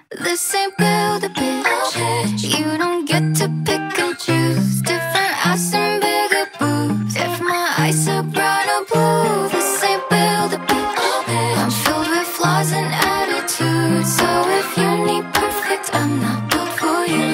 This ain't build a bitch. You don't get to pick and choose. Different ass and bigger boobs. If my eyes are brown or blue, this ain't build a bitch. I'm filled with flaws and attitudes. So if you need perfect, I'm not built for you.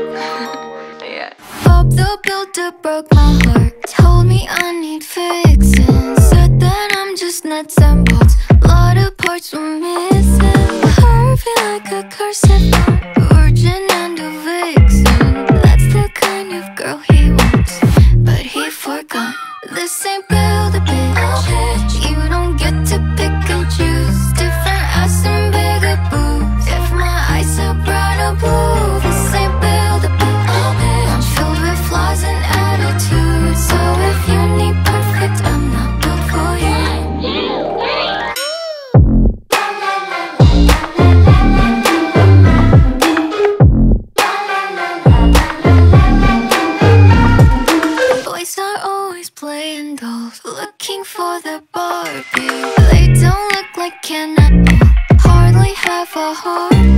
Bob the Builder broke my heart. Told me I need fixing. Said that I'm just nuts and bolts. A lot of parts were missing. Perfect like a cursive, virgin and a vixen. That's the kind of girl he wants, but he forgot. This ain't build a bitch. You don't get to pick and choose. Different ass and bigger boobs. If my eyes are brown or blue, this ain't build a bitch. I'm filled with flaws and attitudes. So if you need perfect, I'm not built for you. Boys are always playing dolls, looking for their Barbie. They don't look like Ken at all, hardly have a heart.